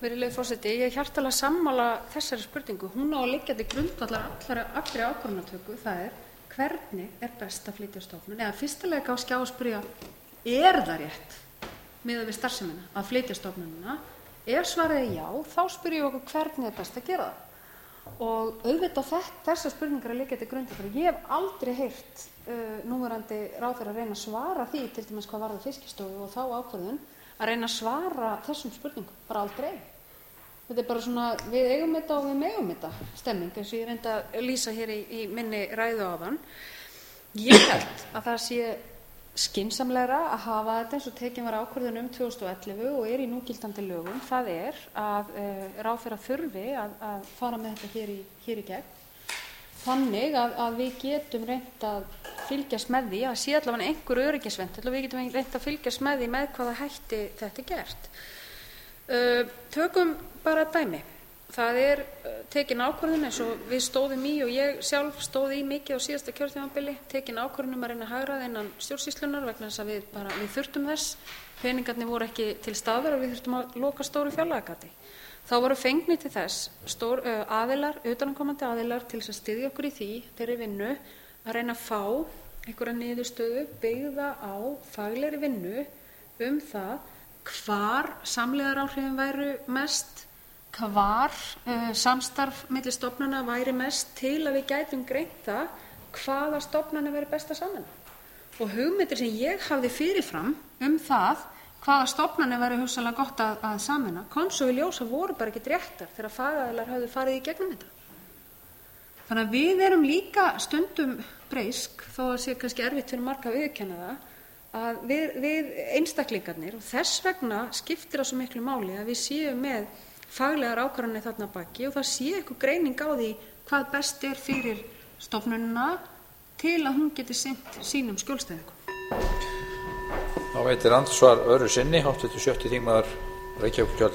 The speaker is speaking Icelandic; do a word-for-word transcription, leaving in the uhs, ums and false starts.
Virðulegi forseti, ég er hjartanlega sammála þessari spurningu. Hún á að liggja til grundvallar allri, allri ákvörðunartöku. Það er, hvernig er best að flytja stofnun? Eða fyrstilega kannski á að spyrja, er það rétt miðað við starfsemina að flytja stofnunina? Ef svarið er já, þá spyrjum við okkur hvernig er best að gera það. Og auðvitað þessar spurningar að liggja til grundvallar. Ég hef aldrei heyrt uh, núverandi ráðherra að reyna að svara því, til dæmis hvað varðar Fiskistofu og þá ákvörðun, að reyna að svara þessum spurningum, bara aldrei. Þetta er bara svona, við eigum þetta og við megum þetta stemming, eins og ég reyndi að lýsa hér í, í minni ræðu áðan. Ég held að það sé skynsamlegra að hafa þetta eins og tekin var ákvörðun um tvö þúsund og ellefu og er í núgildandi lögum. Það er að uh, ráðherra þurfi að, að fara með þetta hér í, hér í gegn. Þannig að, að við getum reynt að fylgjast með því, að sé allavega einhver öryggisventill og við getum reynt að fylgjast með því með hvaða hætti þetta er gert. Uh, tökum bara dæmi. Það er uh, tekin ákvörðun eins og við stóðum í og ég sjálf stóð í mikið á síðasta kjörtímabili, tekin ákvörðun um að reyna að hagræða innan stjórnsýslunnar vegna þess að við, bara, við þurftum þess. Peningarnir voru ekki til staðar og við þurftum að loka stóru fjárlagagati. Þá voru fengnir til þess stór, uh, aðilar, utanaðkomandi aðilar til þess að styðja okkur í því, þeirri vinnu, að reyna að fá einhverja niðurstöðu byggða á faglegri vinnu um það hvar samlegðaráhrifin væru mest, hvar uh, samstarf milli stofnana væri mest til að við gætum greint það hvaða stofnana væri best að sameina. Og hugmyndir sem ég hafði fyrirfram um það hvaða stofnana væri hugsanlega gott að, að sameina kom svo í ljós að voru bara ekki réttar þegar fagaðilar höfðu farið í gegnum þetta. Þannig að við erum líka stundum breysk, þó að sé kannski erfitt fyrir marga að viðurkenna það, að við, við einstaklingarnir, og þess vegna skiptir það svo miklu máli að við séum með faglegar ákvarðanir þarna baki og það sé eitthvað greining á því hvað best er fyrir stofnunina til að hún geti sinnt sínum skjólstæðingum. Þá veitir andsvar öðru sinni háttvirtur sjötti þingmaður Reykjavíkurkjördæmis